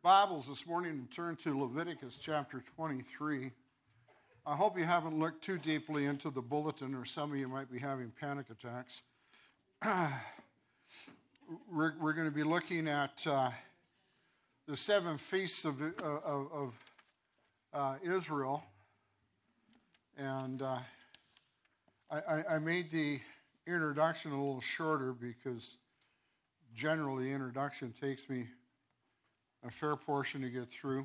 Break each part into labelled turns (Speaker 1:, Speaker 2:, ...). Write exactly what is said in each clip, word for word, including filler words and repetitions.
Speaker 1: Bibles this morning and turn to Leviticus chapter twenty-three. I hope you haven't looked too deeply into the bulletin, or some of you might be having panic attacks. we're, we're going to be looking at uh, the seven feasts of, of, of uh, Israel. And uh, I, I made the introduction a little shorter because generally the introduction takes me a fair portion to get through.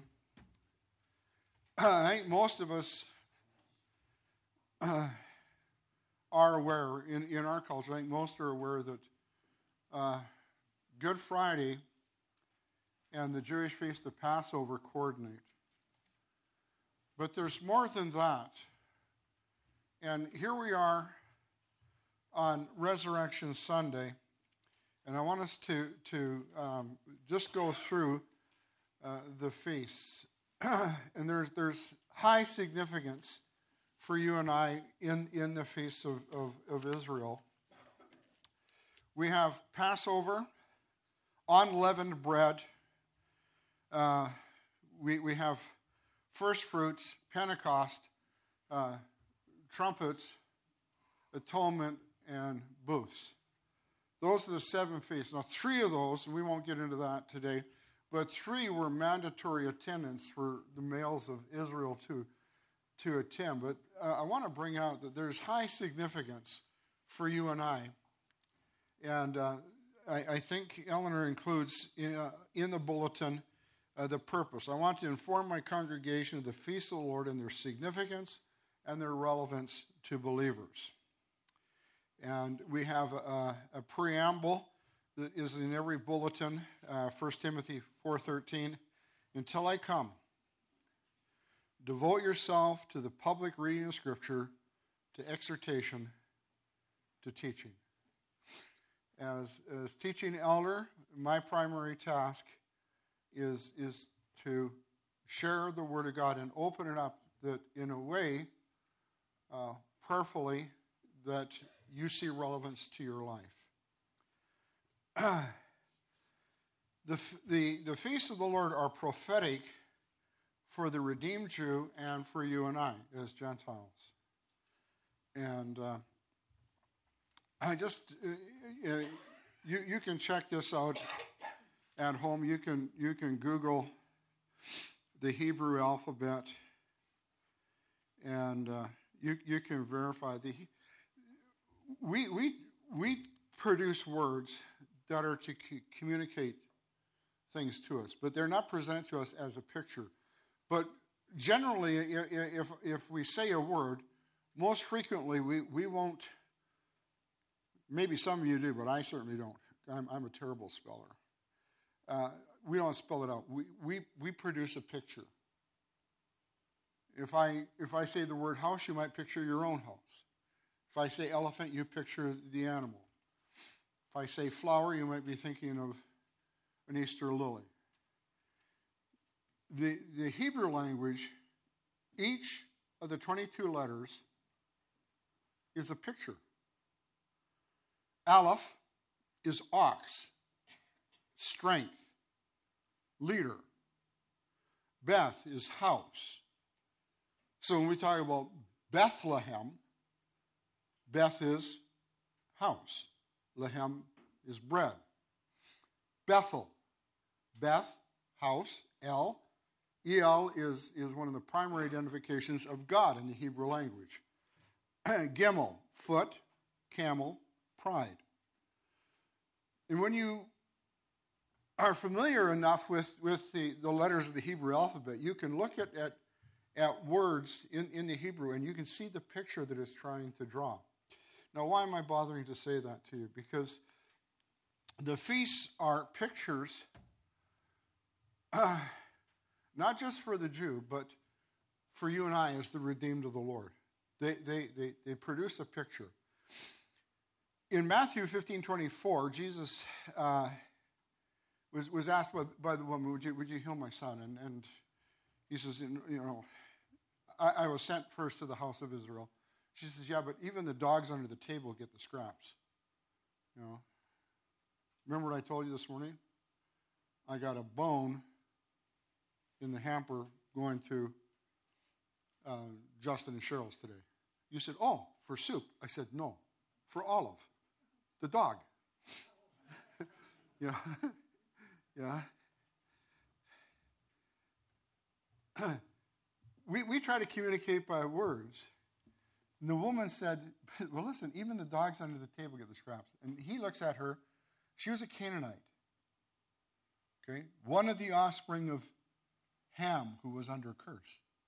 Speaker 1: I think most of us uh, are aware, in, in our culture, I think most are aware that uh, Good Friday and the Jewish Feast of Passover coordinate. But there's more than that. And here we are on Resurrection Sunday, and I want us to, to um, just go through Uh, the feasts. And there's there's high significance for you and I in, in the feasts of, of, of Israel. We have Passover, unleavened bread. Uh, we, we have first fruits, Pentecost, uh, trumpets, atonement, and booths. Those are the seven feasts. Now, three of those, and we won't get into that today, but three were mandatory attendance for the males of Israel to, to attend. But uh, I want to bring out that there's high significance for you and I. And uh, I, I think Eleanor includes in, uh, in the bulletin uh, the purpose. I want to inform my congregation of the feasts of the Lord and their significance and their relevance to believers. And we have a, a preamble that is in every bulletin, uh, First Timothy four thirteen. Until I come, devote yourself to the public reading of Scripture, to exhortation, to teaching. As, as teaching elder, my primary task is, is to share the Word of God and open it up that in a way, uh, prayerfully, that you see relevance to your life. the, the, the feasts of the Lord are prophetic for the redeemed Jew and for you and I as Gentiles. And uh, I just, uh, uh, you, you can check this out at home. You can, you can Google the Hebrew alphabet, and uh, you, you can verify the, we, we, we produce words that are to c- communicate things to us, but they're not presented to us as a picture. But generally, if if we say a word, most frequently we, we won't, maybe some of you do, but I certainly don't. I'm, I'm a terrible speller. Uh, we don't spell it out. We, we we produce a picture. If I if I say the word house, you might picture your own house. If I say elephant, you picture the animal. If I say flower, you might be thinking of an Easter lily. The, the Hebrew language, each of the twenty-two letters is a picture. Aleph is ox, strength, leader. Beth is house. So when we talk about Bethlehem, Beth is house. Lehem is bread. Bethel, Beth, house, El. El is, is one of the primary identifications of God in the Hebrew language. Gimel, foot, camel, pride. And when you are familiar enough with, with the, the letters of the Hebrew alphabet, you can look at, at, at words in, in the Hebrew and you can see the picture that it's trying to draw. Now, why am I bothering to say that to you? Because the feasts are pictures, uh, not just for the Jew, but for you and I as the redeemed of the Lord. They they they, they produce a picture. In Matthew fifteen twenty-four, Jesus uh, was was asked by, by the woman, "Would you would you heal my son?" And and he says, "You know, I, I was sent first to the house of Israel." She says, "Yeah, but even the dogs under the table get the scraps." You know, remember what I told you this morning? I got a bone in the hamper going to uh, Justin and Cheryl's today. You said, oh, for soup. I said, no, for Olive, the dog. Yeah. Yeah. we, we try to communicate by words. And the woman said, well, listen, even the dogs under the table get the scraps. And he looks at her. She was a Canaanite. Okay? One of the offspring of Ham, who was under a curse.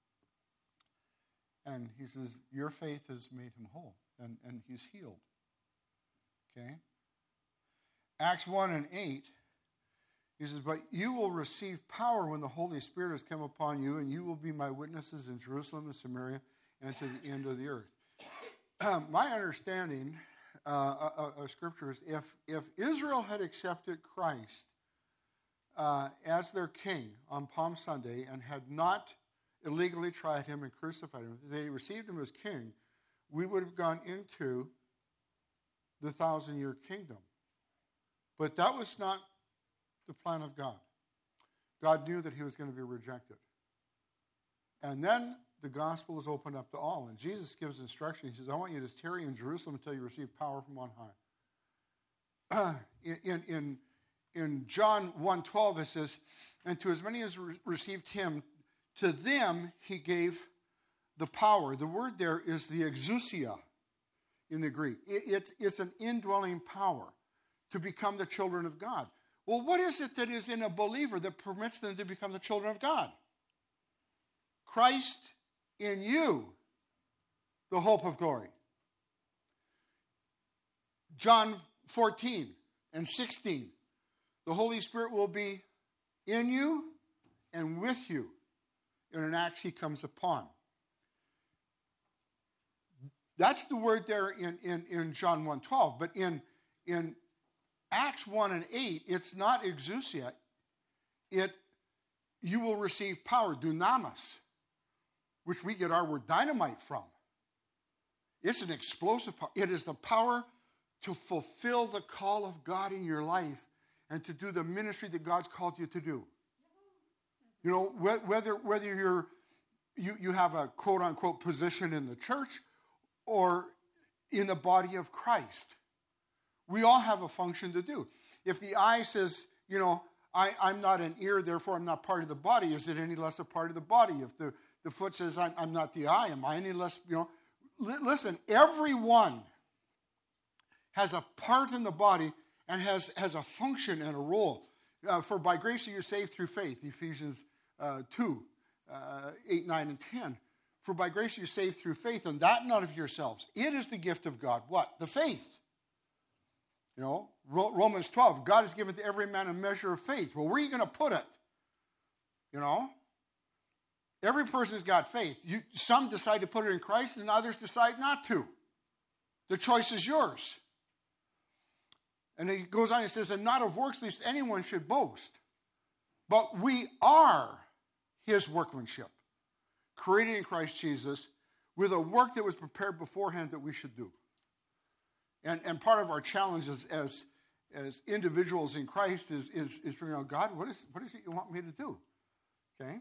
Speaker 1: And he says, your faith has made him whole. And, and he's healed. Okay? Acts one and eight, he says, but you will receive power when the Holy Spirit has come upon you, and you will be my witnesses in Jerusalem and Samaria and to the end of the earth. Um, my understanding uh, of, of Scripture is if, if Israel had accepted Christ uh, as their king on Palm Sunday and had not illegally tried him and crucified him, if they received him as king, we would have gone into the thousand-year kingdom. But that was not the plan of God. God knew that he was going to be rejected. And then the gospel is opened up to all. And Jesus gives instruction. He says, I want you to tarry in Jerusalem until you receive power from on high. Uh, in, in, in John one twelve, it says, and to as many as re- received him, to them he gave the power. The word there is the exousia in the Greek. It, it's, it's an indwelling power to become the children of God. Well, what is it that is in a believer that permits them to become the children of God? Christ in you, the hope of glory. John fourteen and sixteen. The Holy Spirit will be in you and with you in an Acts he comes upon. That's the word there in, in, in John one twelve. But in, in Acts one and eight, it's not exousia. It, you will receive power, dunamis, which we get our word dynamite from. It's an explosive power. It is the power to fulfill the call of God in your life and to do the ministry that God's called you to do. You know, whether whether you're you, you have a quote-unquote position in the church or in the body of Christ. We all have a function to do. If the eye says, you know, I, I'm not an ear, therefore I'm not part of the body, is it any less a part of the body? If the, the foot says, I'm, I'm not the eye, am I any less, you know? L- listen, everyone has a part in the body and has, has a function and a role. Uh, for by grace are you saved through faith, Ephesians uh, two, uh, eight, nine, and ten. For by grace are you saved through faith, and that not of yourselves. It is the gift of God. What? The faith. You know, Romans twelve, God has given to every man a measure of faith. Well, where are you going to put it? You know? Every person's got faith. You, some decide to put it in Christ, and others decide not to. The choice is yours. And he goes on, he says, and not of works, lest anyone should boast. But we are his workmanship, created in Christ Jesus, with a work that was prepared beforehand that we should do. And, and part of our challenge as, as, as individuals in Christ is, is, is figuring out, God, what is, what is it you want me to do? Okay?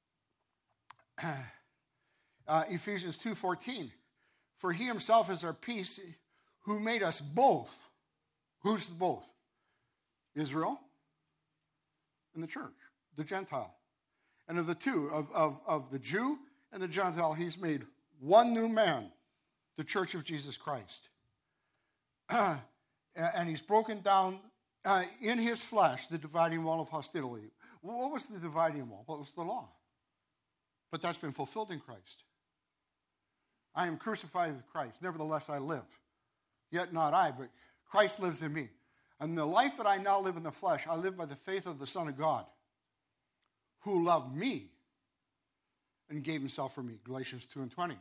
Speaker 1: Uh, Ephesians two fourteen. For he himself is our peace, who made us both. Who's the both? Israel and the church, the Gentile. And of the two, of, of, of the Jew and the Gentile, he's made one new man, the church of Jesus Christ. Uh, and he's broken down uh, in his flesh the dividing wall of hostility. What was the dividing wall? What was the law? But that's been fulfilled in Christ. I am crucified with Christ. Nevertheless, I live. Yet not I, but Christ lives in me. And the life that I now live in the flesh, I live by the faith of the Son of God, who loved me and gave himself for me. Galatians two and twenty.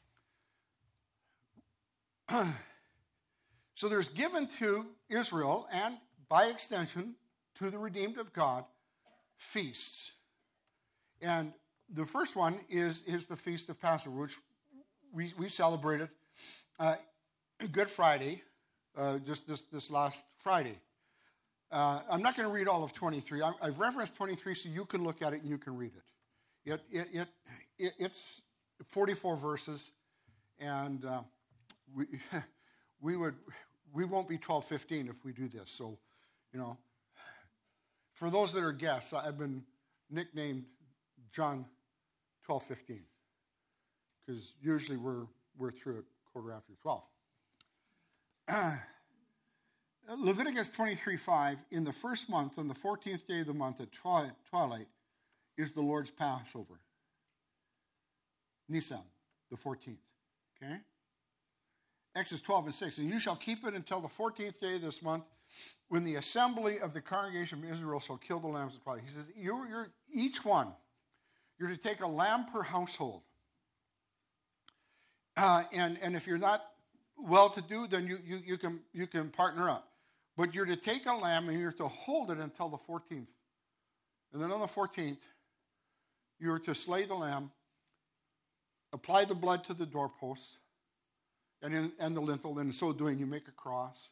Speaker 1: So there's given to Israel, and by extension to the redeemed of God, feasts. And the first one is, is the Feast of Passover, which we, we celebrated uh, Good Friday, uh, just this, this last Friday. Uh, I'm not going to read all of twenty-three. I, I've referenced twenty-three so you can look at it and you can read it. It, it, it, it it's forty-four verses, and uh, we we would we won't be twelve fifteen if we do this. So, you know, for those that are guests, I've been nicknamed John twelve fifteen because usually we're we're through at quarter after twelve. Uh, Leviticus twenty-three five, in the first month, on the fourteenth day of the month at twilight, twilight is the Lord's Passover. Nisan, the fourteenth. Okay? Exodus twelve and six, and you shall keep it until the fourteenth day of this month, when the assembly of the congregation of Israel shall kill the lambs of twilight. He says, you're, you're, each one, you're to take a lamb per household. Uh, and, and if you're not well-to-do, then you, you, you, can, you can partner up. But you're to take a lamb and you're to hold it until the fourteenth. And then on the fourteenth, you're to slay the lamb, apply the blood to the doorposts and, in, and the lintel, and in so doing you make a cross.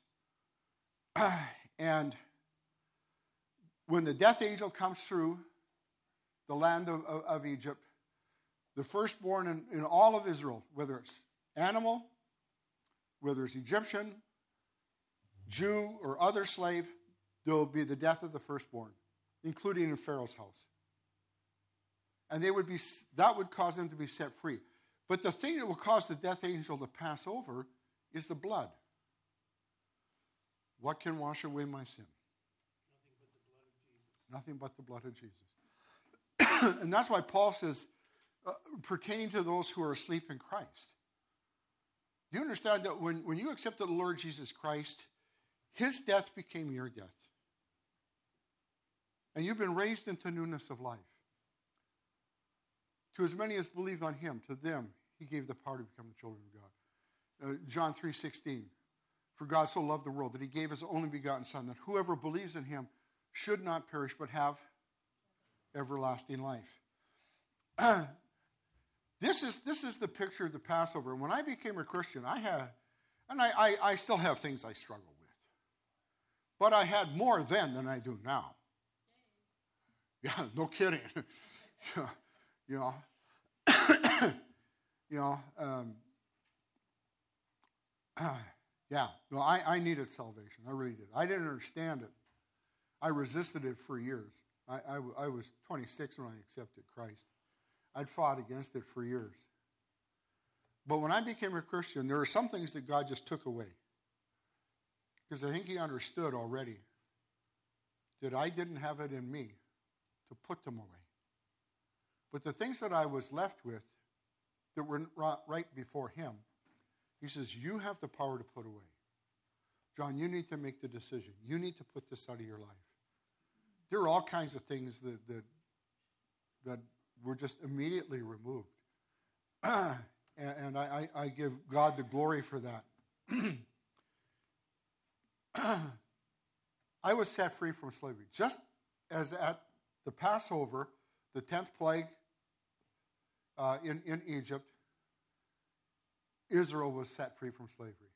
Speaker 1: And when the death angel comes through the land of, of, of Egypt, the firstborn in, in all of Israel, whether it's animal, whether it's Egyptian, Jew, or other slave, there will be the death of the firstborn, including in Pharaoh's house. And they would be that would cause them to be set free. But the thing that will cause the death angel to pass over is the blood. What can wash away my sin? Nothing but the blood of Jesus. Nothing but the blood of Jesus. And that's why Paul says, uh, pertaining to those who are asleep in Christ. Do you understand that when, when you accepted the Lord Jesus Christ, his death became your death? And you've been raised into newness of life. To as many as believed on him, to them he gave the power to become the children of God. Uh, John three sixteen. For God so loved the world that he gave his only begotten Son, that whoever believes in him should not perish but have everlasting life. Uh, this is this is the picture of the Passover. When I became a Christian, I had, and I, I, I still have things I struggle with. But I had more then than I do now. Yeah, no kidding. You know, you know, um, uh, yeah. No, I, I needed salvation. I really did. I didn't understand it. I resisted it for years. I, I, I was twenty-six when I accepted Christ. I'd fought against it for years. But when I became a Christian, there were some things that God just took away. Because I think he understood already that I didn't have it in me to put them away. But the things that I was left with that were right before him, he says, you have the power to put away. John, you need to make the decision. You need to put this out of your life. There are all kinds of things that that, that were just immediately removed. and and I, I give God the glory for that. I was set free from slavery. Just as at the Passover, the tenth plague, Uh, in, in Egypt, Israel was set free from slavery.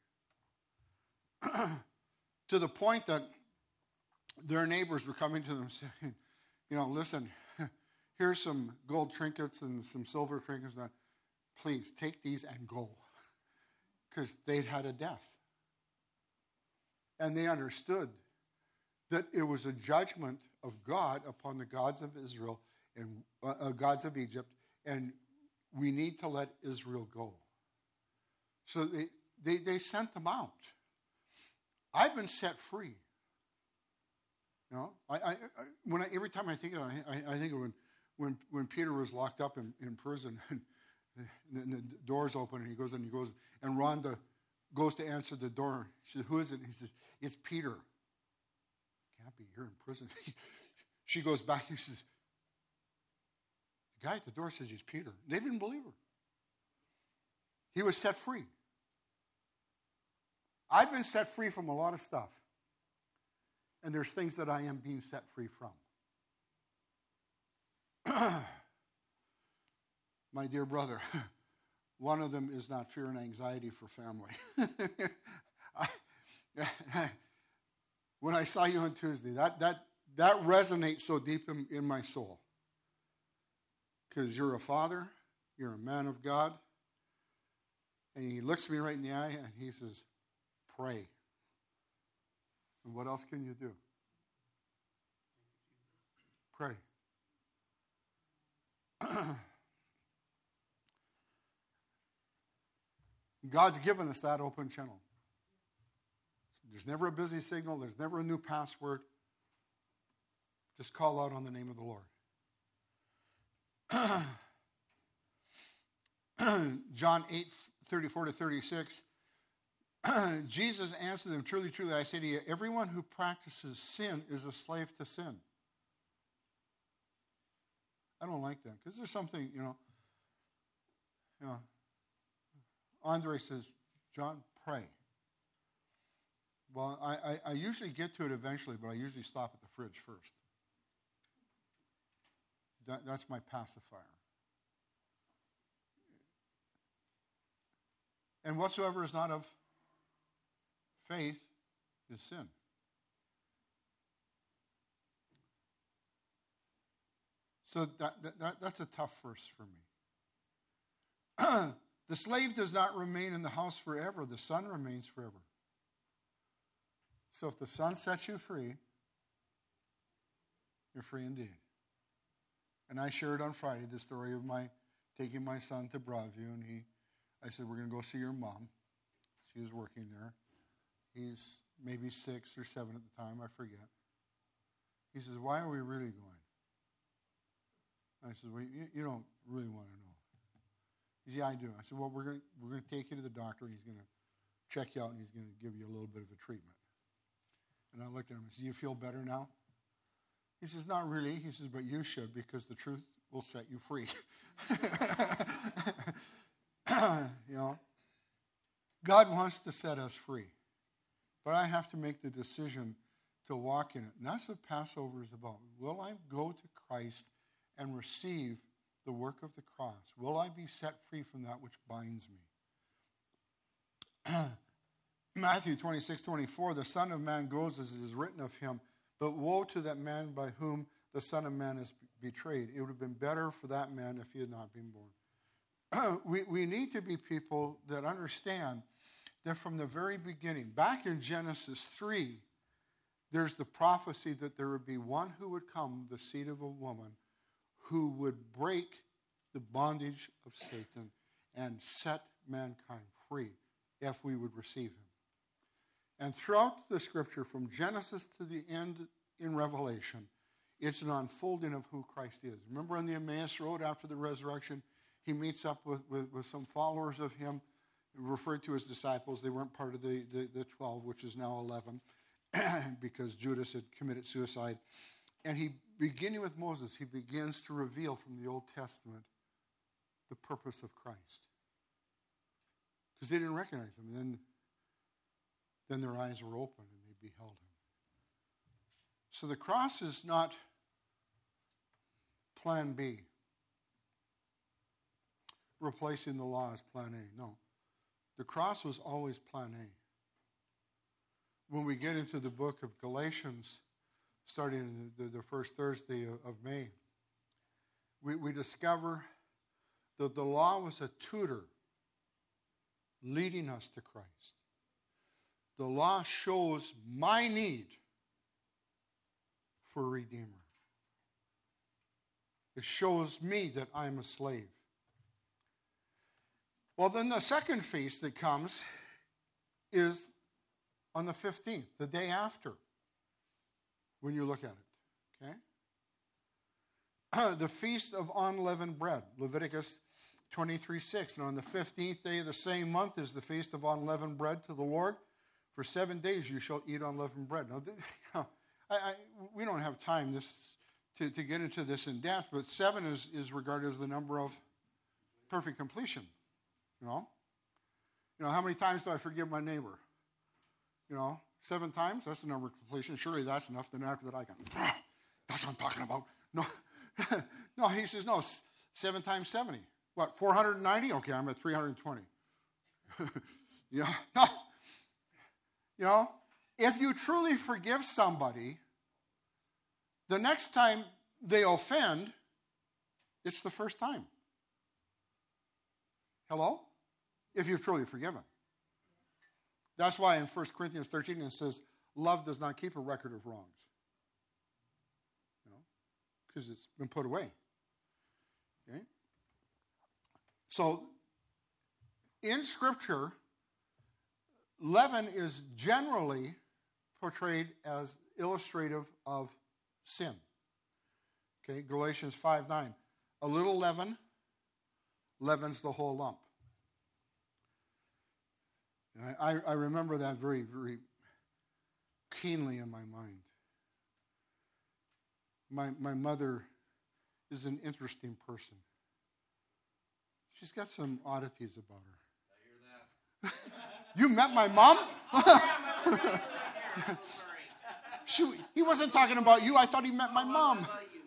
Speaker 1: To the point that their neighbors were coming to them saying, you know, listen, here's some gold trinkets and some silver trinkets. And that. Please take these and go. Because they'd had a death. And they understood that it was a judgment of God upon the gods of Israel and uh, uh, gods of Egypt, and we need to let Israel go. So they, they, they sent them out. I've been set free. You know, I, I, I when I, every time I think of it, I, I think of when, when, when Peter was locked up in, in prison, and the, and the doors open, and he goes and he goes, and Rhonda goes to answer the door. She says, "Who is it?" He says, "It's Peter." Can't be, you're in prison. She goes back and she says, the guy at the door says he's Peter. They didn't believe her. He was set free. I've been set free from a lot of stuff. And there's things that I am being set free from. My dear brother, one of them is not fear and anxiety for family. I, when I saw you on Tuesday, that, that, that resonates so deep in, in my soul. because you're a father, you're a man of God. And he looks me right in the eye and he says, pray. And what else can you do? Pray. God's given us that open channel. There's never a busy signal. There's never a new password. Just call out on the name of the Lord. John eight, thirty-four to thirty-six. Jesus answered them, truly, truly, I say to you, everyone who practices sin is a slave to sin. I don't like that because there's something, you know, you know, Andre says, John, pray. Well, I, I, I usually get to it eventually, but I usually stop at the fridge first. That, that's my pacifier. And whatsoever is not of faith is sin. So that, that, that's a tough verse for me. The slave does not remain in the house forever. The son remains forever. So if the son sets you free, you're free indeed. And I shared on Friday the story of my taking my son to Broadview, and he, I said, we're going to go see your mom. She was working there. He's maybe six or seven at the time, I forget. He says, why are we really going? I said, well, you, you don't really want to know. He said, yeah, I do. I said, well, we're going we're going to take you to the doctor, and he's going to check you out, and he's going to give you a little bit of a treatment. And I looked at him and said, do you feel better now? He says, not really. He says, but you should, because the truth will set you free. You know, God wants to set us free. But I have to make the decision to walk in it. And that's what Passover is about. Will I go to Christ and receive the work of the cross? Will I be set free from that which binds me? Matthew twenty-six, twenty-four, the Son of Man goes as it is written of him, but woe to that man by whom the Son of Man is betrayed. It would have been better for that man if he had not been born. we, we need to be people that understand that from the very beginning, back in Genesis three, there's the prophecy that there would be one who would come, the seed of a woman, who would break the bondage of Satan and set mankind free if we would receive him. And throughout the scripture, from Genesis to the end in Revelation, it's an unfolding of who Christ is. Remember on the Emmaus Road after the resurrection, he meets up with, with, with some followers of him, referred to as disciples. They weren't part of the, the, the twelve, which is now eleven, because Judas had committed suicide. And he, beginning with Moses, he begins to reveal from the Old Testament the purpose of Christ. Because they didn't recognize him. And then, then their eyes were open and they beheld him. So the cross is not plan B. Replacing the law as plan A. No. The cross was always plan A. When we get into the book of Galatians, starting the, the first Thursday of, of May, we, we discover that the law was a tutor leading us to Christ. The law shows my need for a Redeemer. It shows me that I'm a slave. Well, then the second feast that comes is on the fifteenth, the day after, when you look at it. Okay? The Feast of Unleavened Bread, Leviticus twenty-three six. And on the fifteenth day of the same month is the Feast of Unleavened Bread to the Lord. For seven days you shall eat unleavened bread. Now, you know, I, I, we don't have time this, to, to get into this in depth, but seven is, is regarded as the number of perfect completion. You know? You know, how many times do I forgive my neighbor? You know, seven times? That's the number of completion. Surely that's enough. Then after that I can, that's what I'm talking about. No, no, he says, no, seven times seventy. What, four hundred ninety? Okay, I'm at three hundred twenty. You know, no. You know, if you truly forgive somebody, the next time they offend, It's the first time. Hello? If you've truly forgiven. That's why in First Corinthians thirteen it says, love does not keep a record of wrongs. You know, because it's been put away. Okay? So, in Scripture, leaven is generally portrayed as illustrative of sin. Okay, Galatians five nine. A little leaven leavens the whole lump. And I, I remember that very, very keenly in my mind. My, my mother is an interesting person. She's got some oddities about her. I hear that. You met my mom? she, he wasn't talking about you. I thought he met my mom.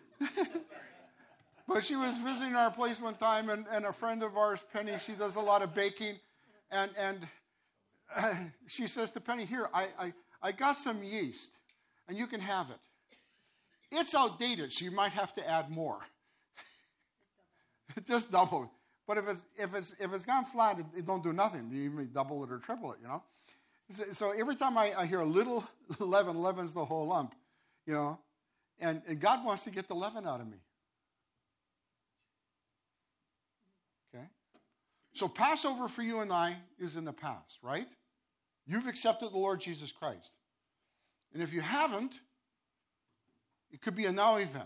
Speaker 1: But she was visiting our place one time, and, and a friend of ours, Penny, she does a lot of baking, and and uh, she says to Penny, here, I, I, I got some yeast, and you can have it. It's outdated, so you might have to add more. Just double it. But if it's if it's if it's gone flat, it, it don't do nothing. You even double it or triple it, you know. So, so every time I, I hear a little leaven leavens the whole lump, you know, and, and God wants to get the leaven out of me. Okay? So Passover for you and I is in the past, right? You've accepted the Lord Jesus Christ. And if you haven't, it could be a now event.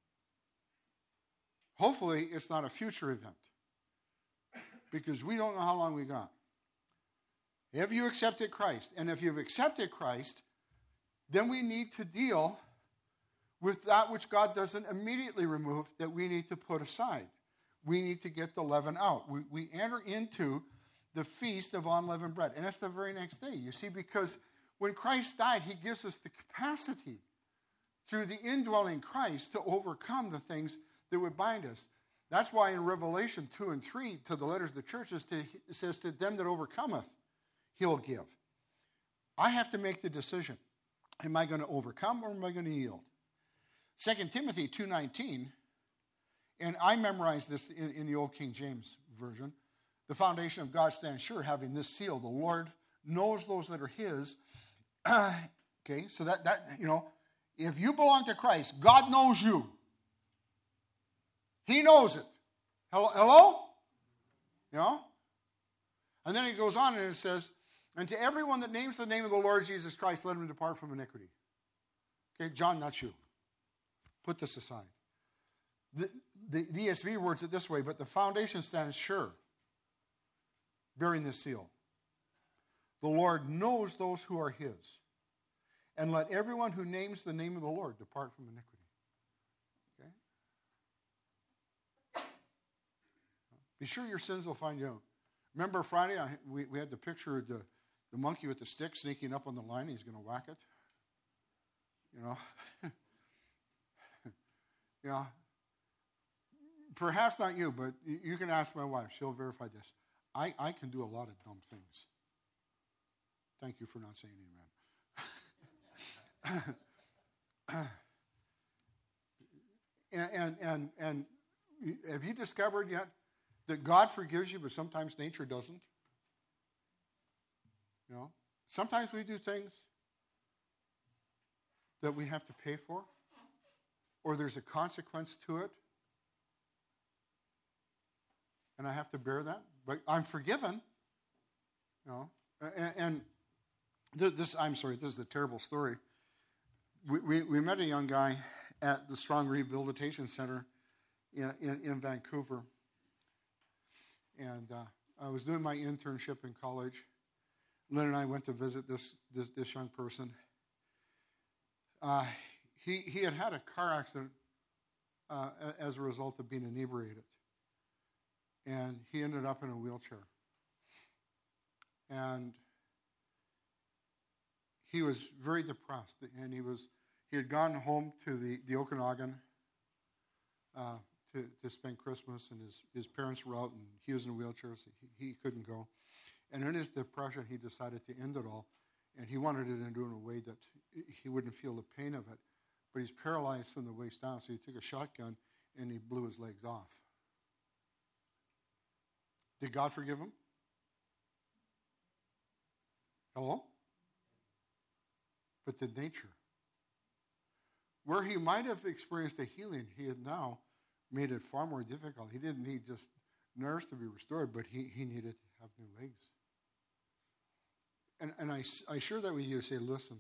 Speaker 1: Hopefully, it's not a future event. Because we don't know how long we got. Have you accepted Christ? And if you've accepted Christ, then we need to deal with that which God doesn't immediately remove that we need to put aside. We need to get the leaven out. We, we enter into the feast of unleavened bread. And that's the very next day. You see, because when Christ died, he gives us the capacity through the indwelling Christ to overcome the things that would bind us. That's why in Revelation two and three, to the letters of the churches, to, it says, to them that overcometh, he'll give. I have to make the decision. Am I going to overcome or am I going to yield? Second Timothy two nineteen, and I memorized this in, in the old King James Version. The foundation of God stands sure, having this seal. The Lord knows those that are his. Okay, so that, that, you know, if you belong to Christ, God knows you. He knows it. Hello? Hello? You know? And then it goes on and it says, and to everyone that names the name of the Lord Jesus Christ, let him depart from iniquity. Okay, John, not you. Put this aside. The, the, the E S V words it this way, but the foundation stands sure, bearing this seal. The Lord knows those who are his. And let everyone who names the name of the Lord depart from iniquity. Be sure your sins will find you out. Remember Friday, I, we, we had the picture of the, the monkey with the stick sneaking up on the line. He's going to whack it. You know. You know. Perhaps not you, but you, you can ask my wife. She'll verify this. I, I can do a lot of dumb things. Thank you for not saying amen. and, and, and, and have you discovered yet that God forgives you, but sometimes nature doesn't? You know, sometimes we do things that we have to pay for, or there's a consequence to it, and I have to bear that. But I'm forgiven. You know, and, and this, I'm sorry, this is a terrible story. We, we, we met a young guy at the Strong Rehabilitation Center in, in, in Vancouver. And uh, I was doing my internship in college. Lynn and I went to visit this this, this young person. Uh, he he had had a car accident uh, as a result of being inebriated, and he ended up in a wheelchair. And he was very depressed, and he was he had gone home to the the Okanagan. Uh, To, to spend Christmas, and his, his parents were out, and he was in a wheelchair, so he, he couldn't go. And in his depression, he decided to end it all, and he wanted it to do it in a way that he wouldn't feel the pain of it. But he's paralyzed from the waist down, so he took a shotgun, and he blew his legs off. Did God forgive him? Hello? But did nature? Where he might have experienced a healing, he had now made it far more difficult. He didn't need just nerves to be restored, but he, he needed to have new legs. And, and I, I share that with you to say, listen,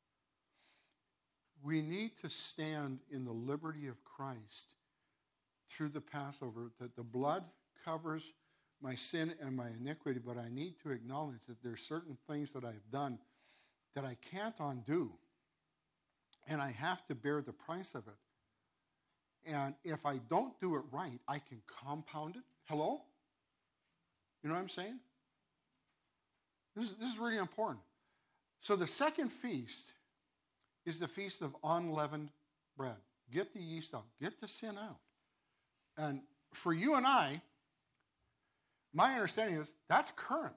Speaker 1: we need to stand in the liberty of Christ through the Passover, that the blood covers my sin and my iniquity, but I need to acknowledge that there's certain things that I've done that I can't undo, and I have to bear the price of it. And if I don't do it right, I can compound it. Hello? You know what I'm saying? This is, this is really important. So the second feast is the feast of unleavened bread. Get the yeast out. Get the sin out. And for you and I, my understanding is that's current.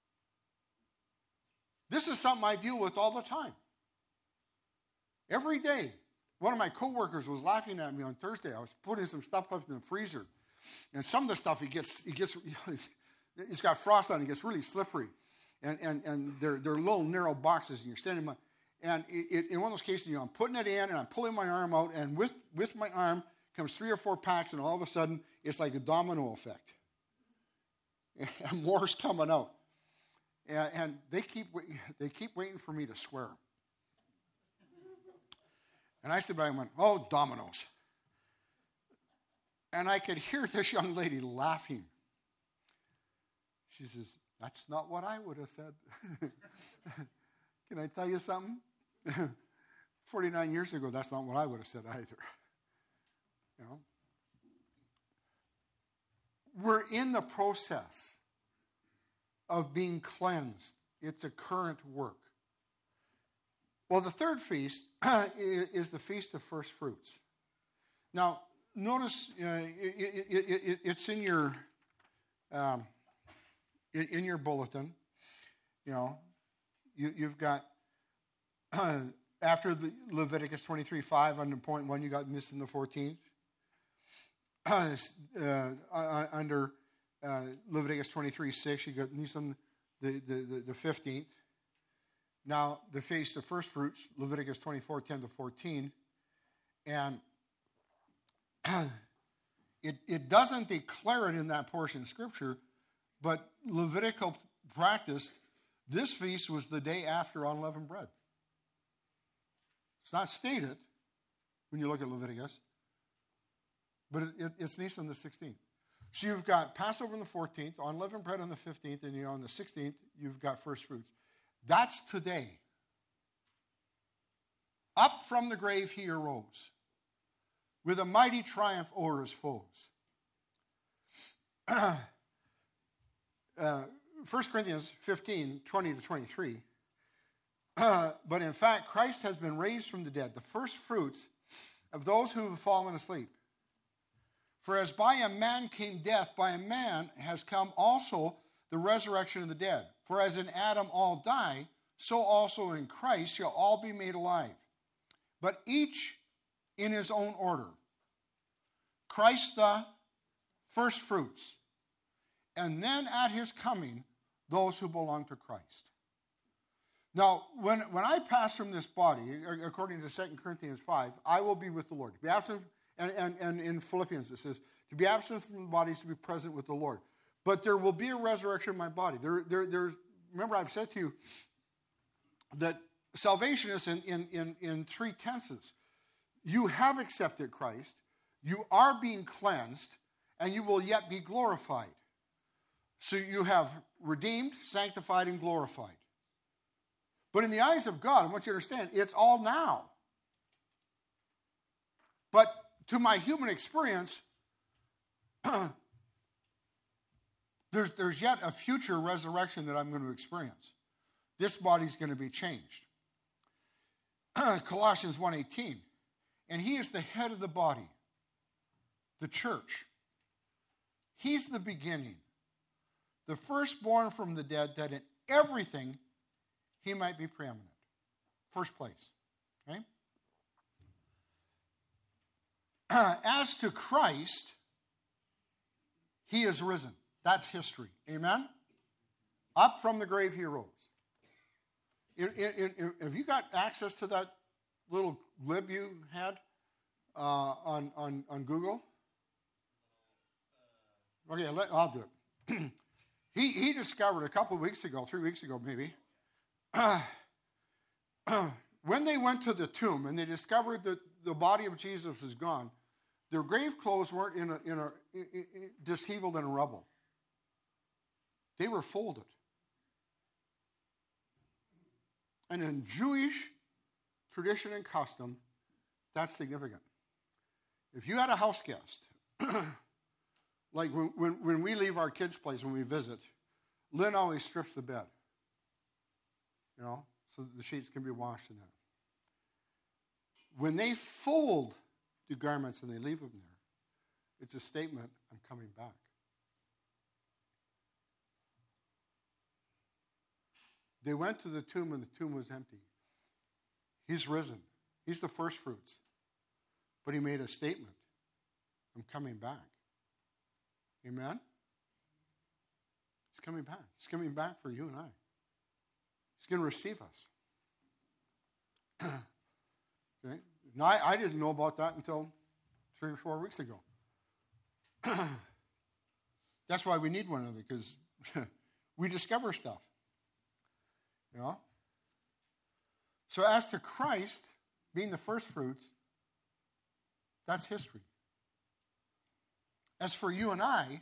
Speaker 1: This is something I deal with all the time. Every day. One of my coworkers was laughing at me on Thursday. I was putting some stuff up in the freezer. And some of the stuff, he gets, he gets, it's got frost on it. It gets really slippery. And, and, and they're, they're little narrow boxes, and you're standing by. And it, it, in one of those cases, you know, I'm putting it in, and I'm pulling my arm out, and with, with my arm comes three or four packs, and all of a sudden, it's like a domino effect. And more's coming out. And, and they keep they keep waiting for me to swear. And I stood by and went, oh, dominoes. And I could hear this young lady laughing. She says, that's not what I would have said. Can I tell you something? forty-nine years ago, that's not what I would have said either. You know? We're in the process of being cleansed. It's a current work. Well, the third feast is the Feast of First Fruits. Now, notice uh, it, it, it, it's in your um, in your bulletin. You know, you, you've got uh, after the Leviticus twenty-three five under point one, you got this in the fourteenth. Uh, uh, under uh, Leviticus twenty-three six, you got Nisan the, the, the fifteenth. Now, the Feast of First Fruits, Leviticus twenty-four ten to fourteen. And it, it doesn't declare it in that portion of Scripture, but Levitical practice, this feast was the day after unleavened bread. It's not stated when you look at Leviticus, but it, it, it's Nisan the sixteenth. So you've got Passover on the fourteenth, unleavened bread on the fifteenth, and you know, on the sixteenth, you've got first fruits. That's today. Up from the grave he arose, with a mighty triumph o'er his foes. uh, First Corinthians fifteen, twenty to twenty-three. Uh, but in fact, Christ has been raised from the dead, the first fruits of those who have fallen asleep. For as by a man came death, by a man has come also the resurrection of the dead. For as in Adam all die, so also in Christ shall all be made alive. But each in his own order. Christ the first fruits. And then at his coming, those who belong to Christ. Now, when, when I pass from this body, according to Second Corinthians five, I will be with the Lord. To be absent, and, and, and in Philippians it says, to be absent from the body is to be present with the Lord. But there will be a resurrection of my body. There, there, there's, remember, I've said to you that salvation is in, in, in, in three tenses. You have accepted Christ, you are being cleansed, and you will yet be glorified. So you have redeemed, sanctified, and glorified. But in the eyes of God, I want you to understand, it's all now. But to my human experience, there's, there's yet a future resurrection that I'm going to experience. This body's going to be changed. Colossians one eighteen. And he is the head of the body, the church. He's the beginning, the firstborn from the dead, that in everything he might be preeminent. First place. Okay? as to Christ, he is risen. That's history. Amen? Up from the grave he rose. In, in, in, have you got access to that little lib you had uh, on, on, on Google? Okay, let, I'll do it. he, he discovered a couple of weeks ago, three weeks ago maybe, uh, when they went to the tomb and they discovered that the body of Jesus was gone, their grave clothes weren't in a, in a, in, in, disheveled in rubble. They were folded. And in Jewish tradition and custom, that's significant. If you had a house guest, like when, when, when we leave our kids' place when we visit, Lynn always strips the bed, you know, so the sheets can be washed in that. When they fold the garments and they leave them there, it's a statement, I'm coming back. They went to the tomb and the tomb was empty. He's risen. He's the first fruits. But he made a statement. I'm coming back. Amen? He's coming back. He's coming back for you and I. He's going to receive us. Okay? Now, I, I didn't know about that until three or four weeks ago. That's why we need one another, because we discover stuff. You know? So as to Christ being the first fruits, that's history. As for you and I,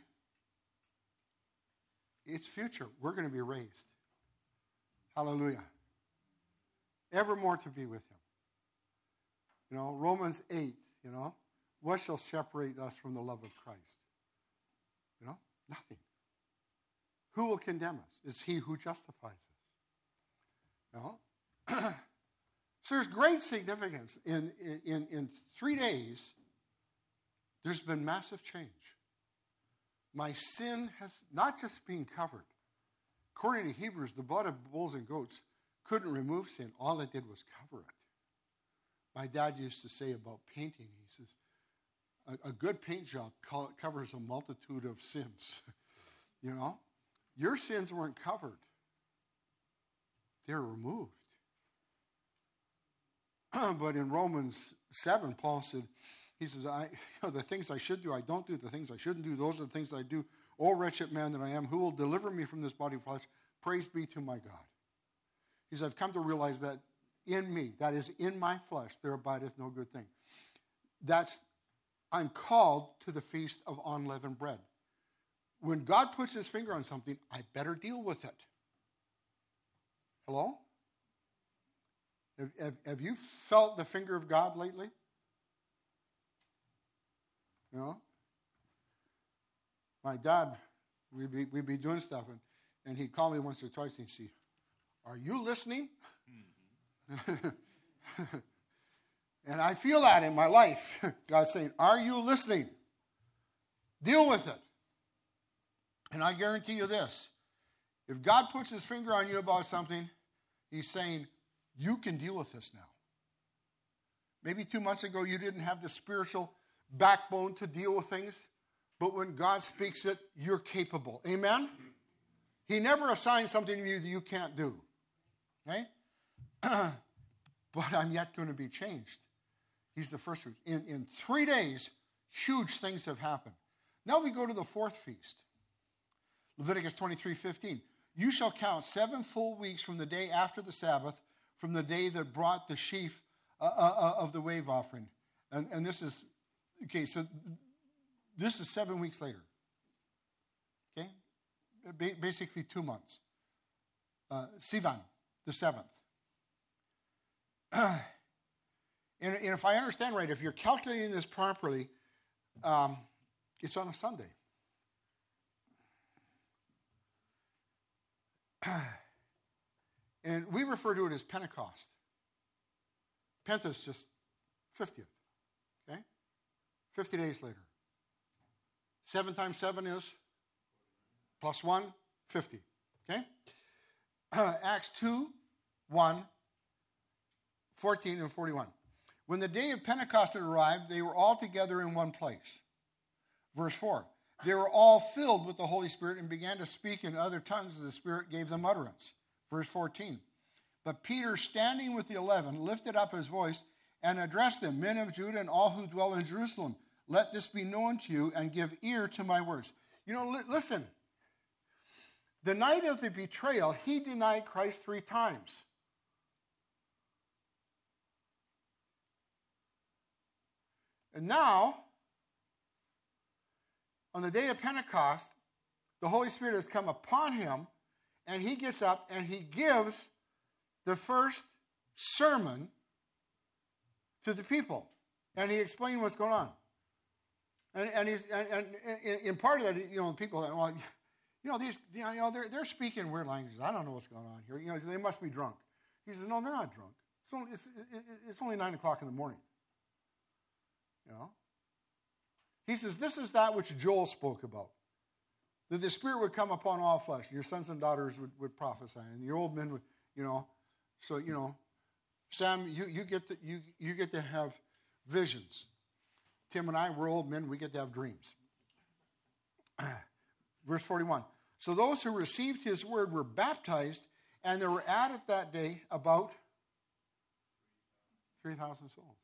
Speaker 1: it's future. We're going to be raised. Hallelujah. Evermore to be with him. You know, Romans eight, you know, what shall separate us from the love of Christ? You know, nothing. Who will condemn us? It's he who justifies us. You know? So there's great significance. In, in, in three days, there's been massive change. My sin has not just been covered. According to Hebrews, the blood of bulls and goats couldn't remove sin. All it did was cover it. My dad used to say about painting, he says, a, a good paint job co- covers a multitude of sins. You know? Your sins weren't covered. They're removed. But in Romans seven, Paul said, he says, I, you know, the things I should do, I don't do. The things I shouldn't do, those are the things I do. O wretched man that I am, who will deliver me from this body of flesh? Praise be to my God. He said, I've come to realize that in me, that is in my flesh, there abideth no good thing. That's, I'm called to the feast of unleavened bread. When God puts his finger on something, I better deal with it. Hello? Have, have, have you felt the finger of God lately? You know? My dad, we'd be, we'd be doing stuff, and, and he'd call me once or twice, and he'd say, are you listening? Mm-hmm. And I feel that in my life. God's saying, are you listening? Deal with it. And I guarantee you this. If God puts his finger on you about something, he's saying, you can deal with this now. Maybe two months ago you didn't have the spiritual backbone to deal with things, but when God speaks it, you're capable. Amen? He never assigns something to you that you can't do. Okay? But I'm yet going to be changed. He's the first fruit. In, in three days, huge things have happened. Now we go to the fourth feast. Leviticus twenty-three fifteen. You shall count seven full weeks from the day after the Sabbath, from the day that brought the sheaf uh, uh, of the wave offering. And, and this is, okay, so this is seven weeks later. Okay? Ba- basically two months. Uh, Sivan, the seventh. and, and if I understand right, if you're calculating this properly, um, it's on a Sunday. And we refer to it as Pentecost. Penta is just fiftieth. Okay? fifty days later. Seven times seven is plus one, fifty. Okay? Acts two, one, fourteen and forty-one. When the day of Pentecost had arrived, they were all together in one place. Verse four. They were all filled with the Holy Spirit and began to speak in other tongues as the Spirit gave them utterance. Verse fourteen. But Peter, standing with the eleven, lifted up his voice and addressed them, Men of Judah and all who dwell in Jerusalem, let this be known to you and give ear to my words. You know, li- listen. The night of the betrayal, he denied Christ three times. And now, on the day of Pentecost, the Holy Spirit has come upon him, and he gets up and he gives the first sermon to the people. And he explained what's going on. And, and he's and, and, and in part of that, you know, people that, well, you know, these, you know, they're they're speaking weird languages. I don't know what's going on here. You know, they must be drunk. He says, no, they're not drunk. It's only it's, it's only nine o'clock in the morning. You know. He says, this is that which Joel spoke about, that the Spirit would come upon all flesh. Your sons and daughters would, would prophesy, and your old men would, you know. So, you know, Sam, you, you get to, you you get to have visions. Tim and I, we're old men, we get to have dreams. Verse forty-one. So those who received his word were baptized, and there were added that day about three thousand souls.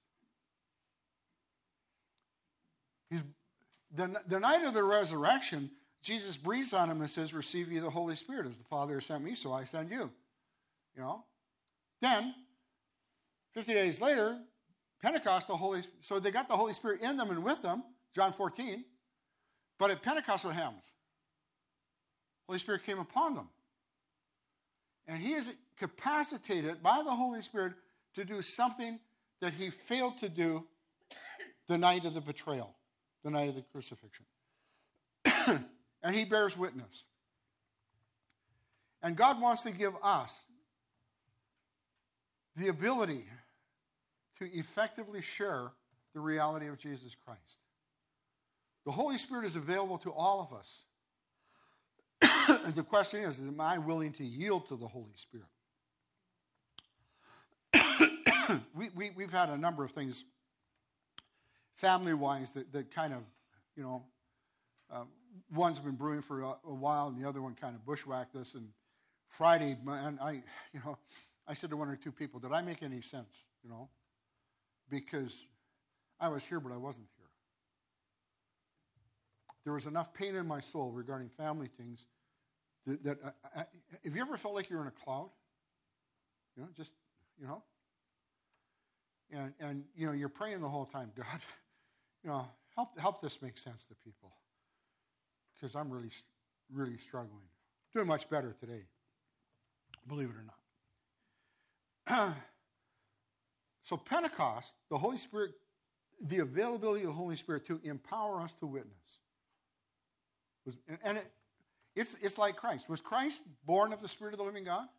Speaker 1: He's, the, the night of the resurrection, Jesus breathes on him and says, receive ye the Holy Spirit. As the Father has sent me, so I send you. You know? Then, fifty days later, Pentecost, the Holy, so they got the Holy Spirit in them and with them, John fourteen. But at Pentecost, what happens? Holy Spirit came upon them. And he is capacitated by the Holy Spirit to do something that he failed to do the night of the betrayal, the night of the crucifixion. And he bears witness. And God wants to give us the ability to effectively share the reality of Jesus Christ. The Holy Spirit is available to all of us. And the question is, am I willing to yield to the Holy Spirit? we, we, we've had a number of things family-wise that, that kind of, you know, uh, one's been brewing for a, a while and the other one kind of bushwhacked us. And Friday, man, I, you know, I said to one or two people, did I make any sense, you know? Because I was here, but I wasn't here. There was enough pain in my soul regarding family things that, that I, I, have you ever felt like you're in a cloud? You know, just, you know? And, and you know, you're praying the whole time, God, you know, help help this make sense to people. Because I'm really, really struggling. Doing much better today, believe it or not. So Pentecost, the Holy Spirit, the availability of the Holy Spirit to empower us to witness. Was, and it, it's, it's like Christ. Was Christ born of the Spirit of the living God?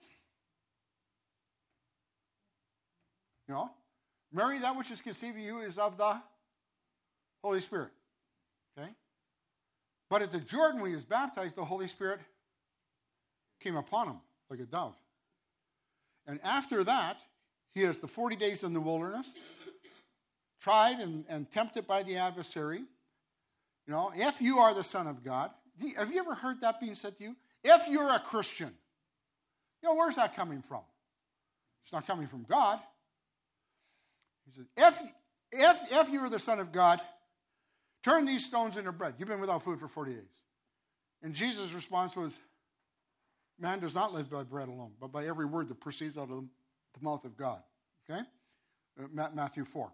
Speaker 1: You know? Mary, that which is conceived of you is of the Holy Spirit. Okay? But at the Jordan, when he was baptized, the Holy Spirit came upon him like a dove. And after that, he has the forty days in the wilderness, tried and, and tempted by the adversary. You know, if you are the Son of God, have you ever heard that being said to you? If you're a Christian, you know, where's that coming from? It's not coming from God. He said, if, if, if you are the Son of God, turn these stones into bread. You've been without food for forty days. And Jesus' response was, man does not live by bread alone, but by every word that proceeds out of the mouth of God. Okay? Uh, Matthew four.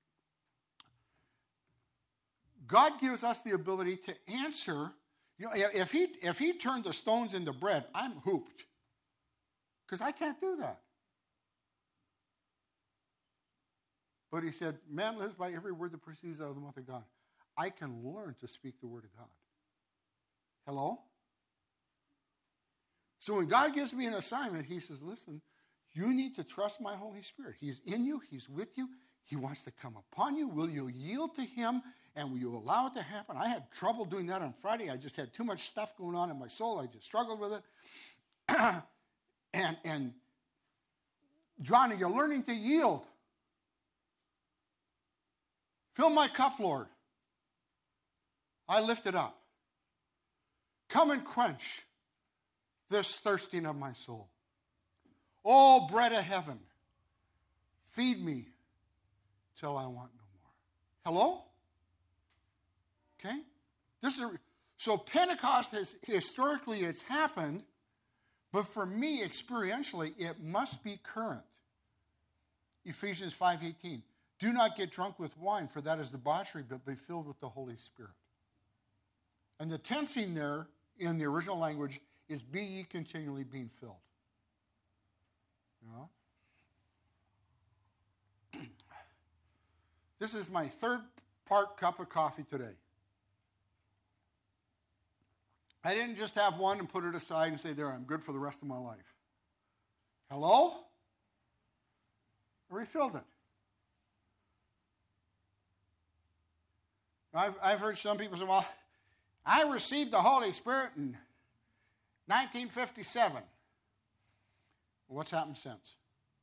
Speaker 1: God gives us the ability to answer. You know, if he if he turned the stones into bread, I'm hooped. Because I can't do that. But he said, man lives by every word that proceeds out of the mouth of God. I can learn to speak the word of God. Hello? So when God gives me an assignment, he says, listen, you need to trust my Holy Spirit. He's in you. He's with you. He wants to come upon you. Will you yield to him? And will you allow it to happen? I had trouble doing that on Friday. I just had too much stuff going on in my soul. I just struggled with it. and, and, John, you're learning to yield. Fill my cup, Lord. I lift it up. Come and quench this thirsting of my soul. Oh, bread of heaven, feed me till I want no more. Hello? Okay? This is a, so Pentecost has historically it's happened, but for me experientially it must be current. Ephesians five eighteen. Do not get drunk with wine, for that is debauchery, but be filled with the Holy Spirit. And the tensing there in the original language is be ye continually being filled. You know? This is my third part cup of coffee today. I didn't just have one and put it aside and say, there, I'm good for the rest of my life. Hello? I refilled it. I've, I've heard some people say, well, I received the Holy Spirit in nineteen fifty-seven. What's happened since?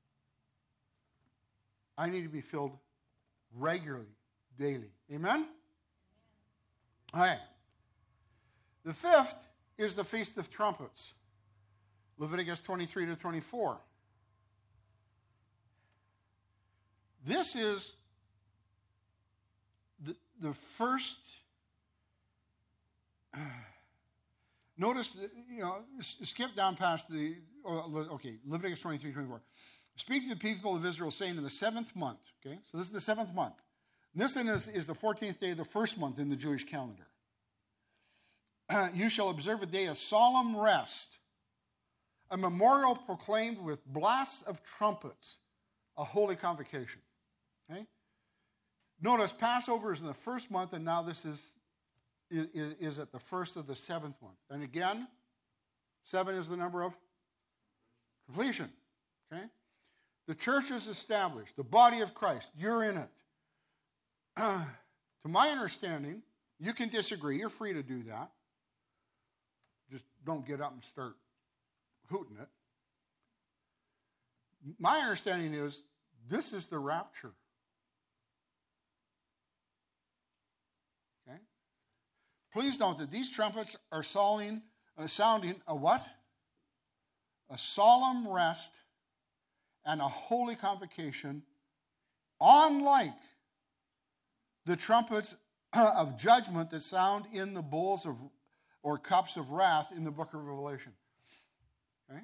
Speaker 1: I need to be filled regularly, daily. Amen? All right. The fifth is the Feast of Trumpets. Leviticus twenty-three to twenty-four. This is the, the first... Uh, notice, you know, skip down past the... Okay, Leviticus twenty-three, twenty-four. Speak to the people of Israel, saying in the seventh month. Okay, so this is the seventh month. Nisan is, is the fourteenth day of the first month in the Jewish calendar. You shall observe a day of solemn rest, a memorial proclaimed with blasts of trumpets, a holy convocation. Okay? Notice Passover is in the first month, and now this is, is, is at the first of the seventh month. And again, seven is the number of completion. Okay? The church is established, the body of Christ. You're in it. Uh, to my understanding, you can disagree. You're free to do that. Just don't get up and start hooting it. My understanding is this is the rapture. Okay? Please note that these trumpets are sounding, uh, sounding a what? A solemn rest and a holy convocation, unlike the trumpets of judgment that sound in the bowls of or cups of wrath in the book of Revelation. Okay?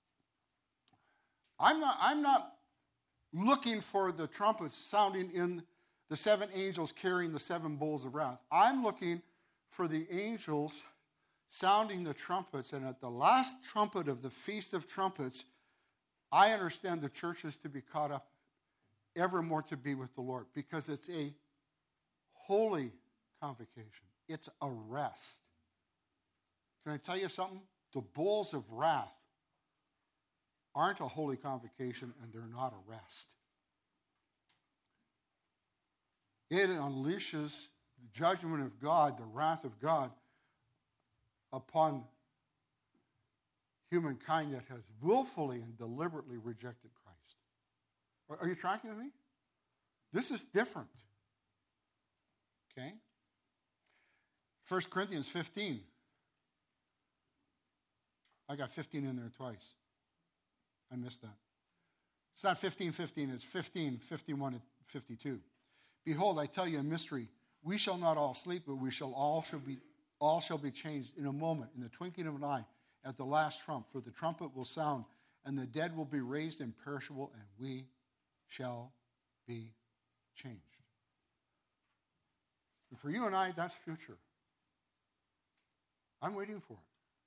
Speaker 1: I'm not, I'm not looking for the trumpets sounding in the seven angels carrying the seven bowls of wrath. I'm looking for the angels sounding the trumpets, and at the last trumpet of the Feast of Trumpets, I understand the church is to be caught up ever more to be with the Lord, because it's a holy convocation. It's a rest. Can I tell you something? The bowls of wrath aren't a holy convocation, and they're not a rest. It unleashes the judgment of God, the wrath of God, upon humankind that has willfully and deliberately rejected Christ. Are you tracking with me? This is different. Okay? First Corinthians fifteen. I got fifteen in there twice. I missed that. It's not fifteen fifteen, it's fifteen fifty-one and fifty-two. Behold, I tell you a mystery. We shall not all sleep, but we shall all shall be all shall be changed in a moment, in the twinkling of an eye, at the last trump. For the trumpet will sound, and the dead will be raised imperishable, and we shall be changed. And for you and I, that's future. I'm waiting for it.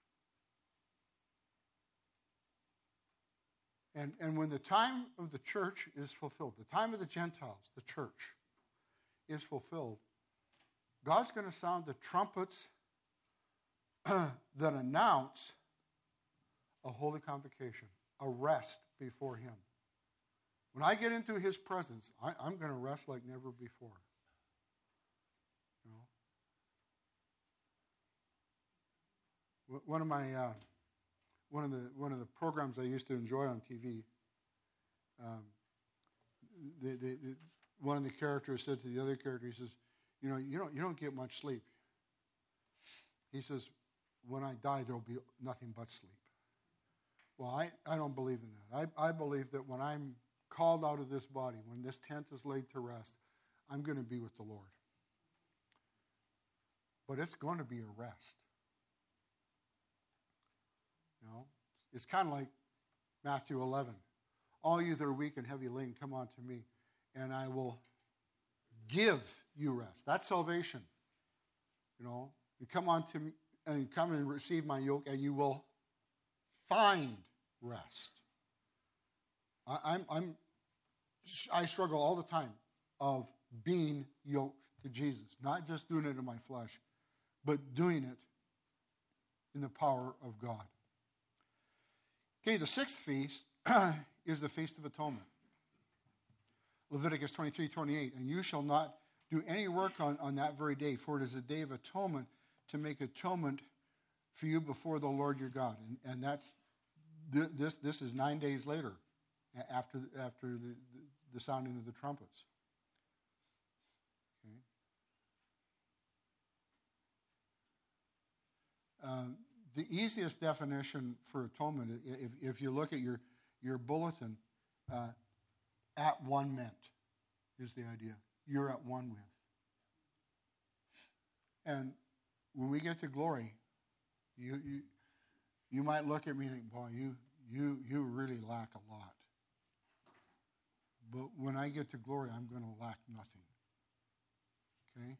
Speaker 1: And, and when the time of the church is fulfilled, the time of the Gentiles, the church, is fulfilled, God's going to sound the trumpets that announce a holy convocation, a rest before Him. When I get into His presence, I, I'm going to rest like never before. You know? One of my... Uh, One of the one of the programs I used to enjoy on T V, um, the, the, the, one of the characters said to the other character, he says, you know, you don't, you don't get much sleep. He says, when I die, there will be nothing but sleep. Well, I, I don't believe in that. I, I believe that when I'm called out of this body, when this tent is laid to rest, I'm going to be with the Lord. But it's going to be a rest. You know, it's kind of like Matthew eleven. All you that are weak and heavy laden, come unto me, and I will give you rest. That's salvation. You know, you come unto me and come and receive my yoke, and you will find rest. I, I'm, I'm, I struggle all the time of being yoked to Jesus, not just doing it in my flesh, but doing it in the power of God. Okay, the sixth feast is the Feast of Atonement. Leviticus twenty-three twenty-eight, and you shall not do any work on, on that very day, for it is a day of atonement to make atonement for you before the Lord your God. And, and that's this this is nine days later, after, after the, the sounding of the trumpets. Okay. Um, the easiest definition for atonement, if, if you look at your, your bulletin, uh, at one meant is the idea. You're at one with. And when we get to glory, you you, you might look at me and think, boy, you, you, you really lack a lot. But when I get to glory, I'm going to lack nothing. Okay?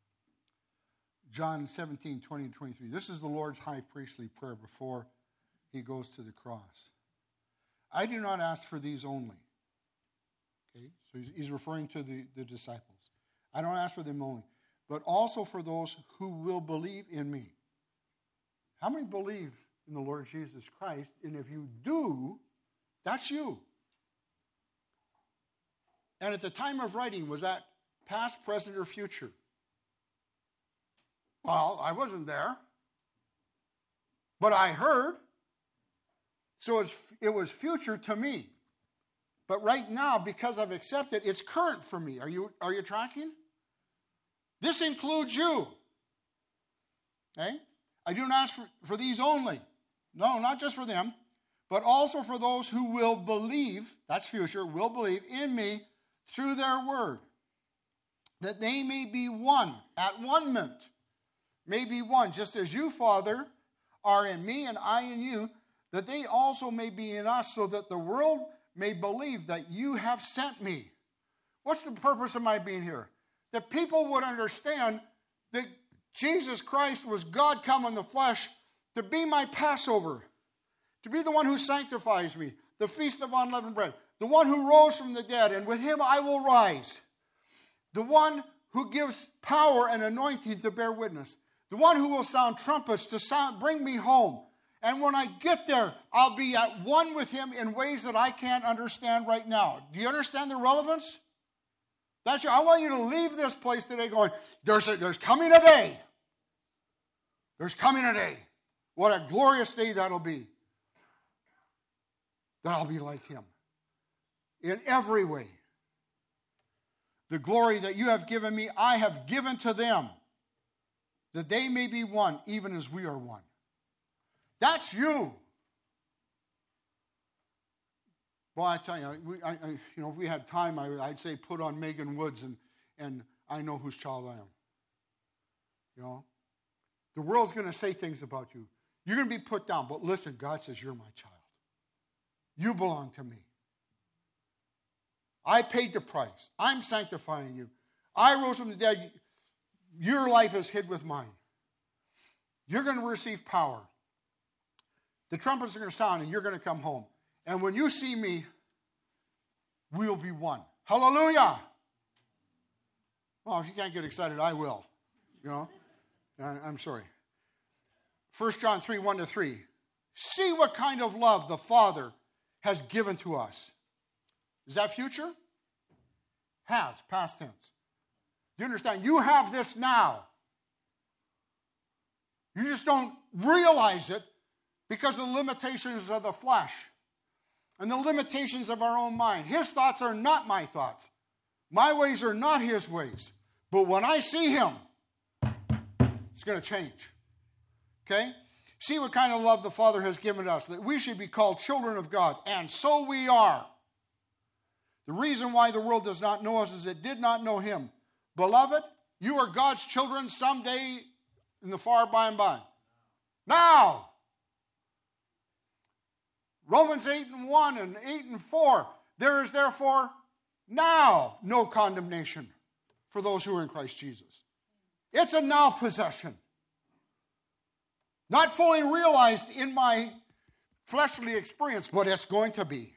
Speaker 1: John seventeen, twenty and twenty-three. This is the Lord's high priestly prayer before he goes to the cross. I do not ask for these only. Okay? So he's, he's referring to the, the disciples. I don't ask for them only, but also for those who will believe in me. How many believe in the Lord Jesus Christ? And if you do, that's you. And at the time of writing, was that past, present, or future? Well, I wasn't there, but I heard. So it's, it was future to me. But right now, because I've accepted, it's current for me. Are you, are you tracking? This includes you. Okay? I do not ask for, for these only. No, not just for them, but also for those who will believe, that's future, will believe in me through their word, that they may be one, at one ment, may be one, just as you, Father, are in me and I in you, that they also may be in us, so that the world may believe that you have sent me. What's the purpose of my being here? That people would understand that Jesus Christ was God come in the flesh to be my Passover, to be the one who sanctifies me, the feast of unleavened bread, the one who rose from the dead, and with him I will rise, the one who gives power and anointing to bear witness, the one who will sound trumpets to sound, bring me home. And when I get there, I'll be at one with him in ways that I can't understand right now. Do you understand the relevance? That's your, I want you to leave this place today going, there's, a, there's coming a day. There's coming a day. What a glorious day that'll be. That I'll be like him. In every way. The glory that you have given me, I have given to them. That they may be one, even as we are one. That's you. Well, I tell you, we, I, I, you know, if we had time, I, I'd say put on Megan Woods, and, and I know whose child I am. You know, the world's going to say things about you. You're going to be put down, but listen, God says you're my child. You belong to me. I paid the price. I'm sanctifying you. I rose from the dead. Your life is hid with mine. You're going to receive power. The trumpets are going to sound, and you're going to come home. And when you see me, we'll be one. Hallelujah! Well, if you can't get excited, I will. You know? I'm sorry. First John three, one to three. See what kind of love the Father has given to us. Is that future? Has, past tense. Do you understand? You have this now. You just don't realize it because of the limitations of the flesh and the limitations of our own mind. His thoughts are not my thoughts. My ways are not his ways. But when I see him, it's going to change. Okay? See what kind of love the Father has given us, that we should be called children of God. And so we are. The reason why the world does not know us is it did not know him. Beloved, you are God's children someday in the far by and by. Now! Romans eight and one and eight and four. There is therefore now no condemnation for those who are in Christ Jesus. It's a now possession. Not fully realized in my fleshly experience, but it's going to be.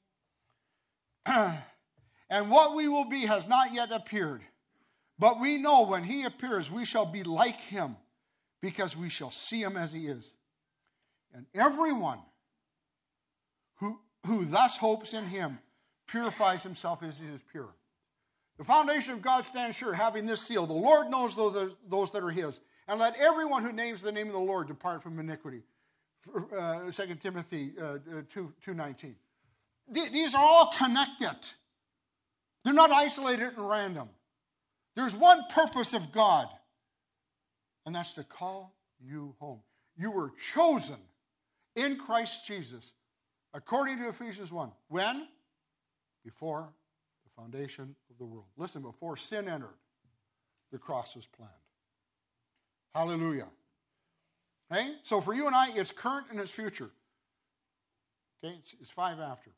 Speaker 1: And what we will be has not yet appeared. But we know when he appears, we shall be like him, because we shall see him as he is. And everyone who, who thus hopes in him purifies himself as he is pure. The foundation of God stands sure, having this seal. The Lord knows those that are his. And let everyone who names the name of the Lord depart from iniquity. Uh, Second Timothy uh, two nineteen. These are all connected. They're not isolated and random. There's one purpose of God, and that's to call you home. You were chosen in Christ Jesus, according to Ephesians one. When? Before the foundation of the world. Listen, before sin entered, the cross was planned. Hallelujah. Okay? So for you and I, it's current and it's future. Okay? It's, it's five after.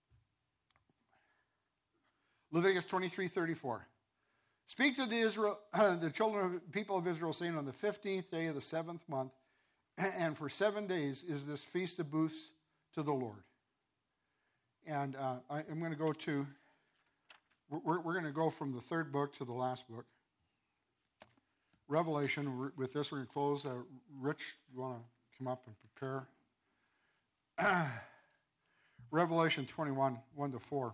Speaker 1: Leviticus twenty-three thirty-four. Speak to the Israel, uh, the children of people of Israel, saying, on the fifteenth day of the seventh month, and for seven days is this feast of booths to the Lord. And uh, I, I'm going to go to, we're, we're going to go from the third book to the last book. Revelation. With this, we're going to close. Uh, Rich, you want to come up and prepare? Revelation twenty-one, one to four.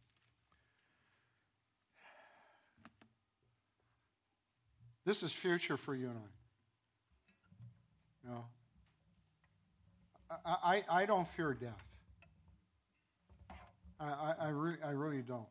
Speaker 1: This is future for you and I. You know, I, I, I don't fear death. I, I, I, really, I really don't.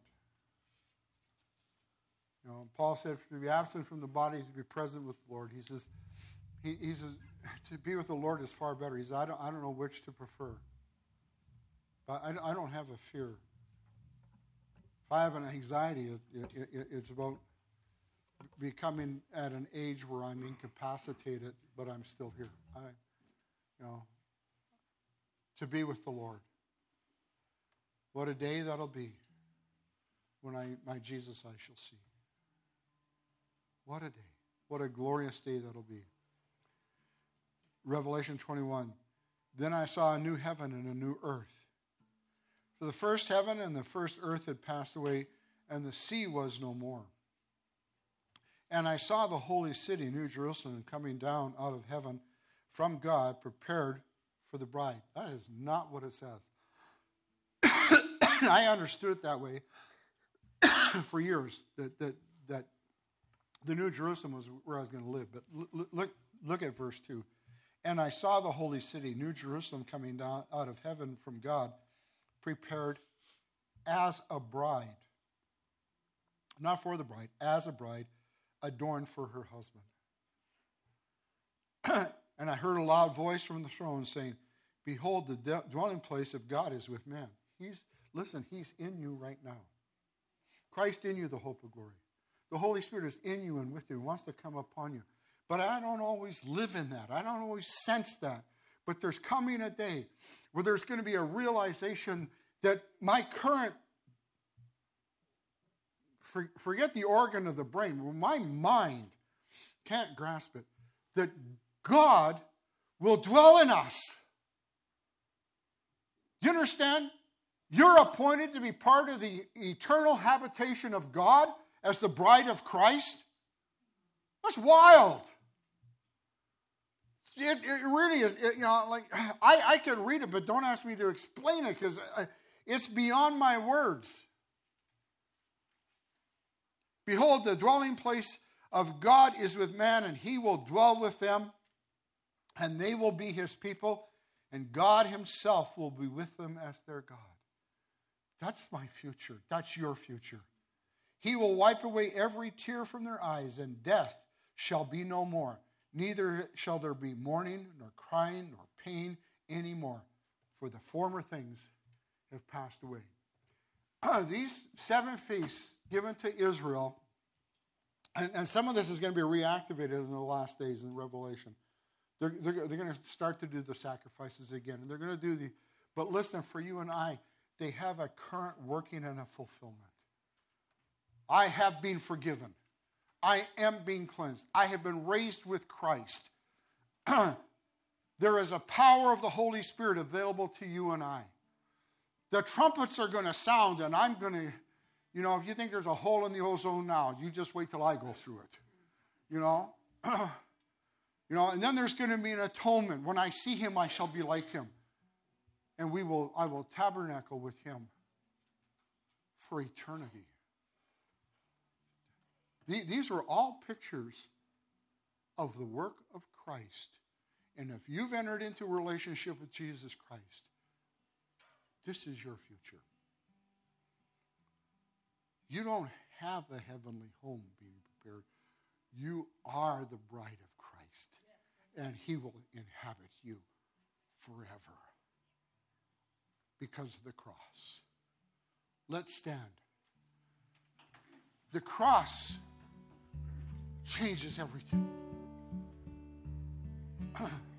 Speaker 1: You know, Paul said to be absent from the body is to be present with the Lord. He says, he, he says to be with the Lord is far better. He says, I don't, I don't know which to prefer. But I, I don't have a fear. If I have an anxiety, it, it, it, it's about becoming at an age where I'm incapacitated, but I'm still here. I, you know, to be with the Lord. What a day that'll be when I my Jesus I shall see. What a day. What a glorious day that'll be. Revelation twenty-one. Then I saw a new heaven and a new earth. For the first heaven and the first earth had passed away, and the sea was no more. And I saw the holy city, New Jerusalem, coming down out of heaven from God, prepared for the bride. That is not what it says. I understood it that way for years, that, that, that the New Jerusalem was where I was going to live. But look, look, look at verse two. And I saw the holy city, New Jerusalem, coming down out of heaven from God, prepared as a bride. Not for the bride, as a bride, adorned for her husband. And I heard a loud voice from the throne saying, behold, the de- dwelling place of God is with men. He's, listen, he's in you right now. Christ in you, the hope of glory. The Holy Spirit is in you and with you, wants to come upon you. But I don't always live in that. I don't always sense that. But there's coming a day where there's going to be a realization that my current, for, forget the organ of the brain, my mind can't grasp it, that God will dwell in us. You understand? You're appointed to be part of the eternal habitation of God as the bride of Christ. That's wild. It, it really is. It, you know, like I, I can read it, but don't ask me to explain it because it's beyond my words. Behold, the dwelling place of God is with man, and he will dwell with them, and they will be his people, and God himself will be with them as their God. That's my future. That's your future. He will wipe away every tear from their eyes, and death shall be no more. Neither shall there be mourning, nor crying, nor pain anymore, for the former things have passed away. These seven feasts given to Israel, and, and some of this is going to be reactivated in the last days in Revelation. They're, they're, they're going to start to do the sacrifices again, and they're going to do the, but listen, for you and I, they have a current working and a fulfillment. I have been forgiven. I am being cleansed. I have been raised with Christ. There is a power of the Holy Spirit available to you and I. The trumpets are going to sound, and I'm going to, you know, if you think there's a hole in the ozone now, you just wait till I go through it. You know? You know, and then there's going to be an atonement. When I see him, I shall be like him. And we will, I will tabernacle with him for eternity. These are all pictures of the work of Christ. And if you've entered into a relationship with Jesus Christ, this is your future. You don't have a heavenly home being prepared. You are the bride of Christ. And he will inhabit you forever because of the cross. Let's stand. The cross changes everything.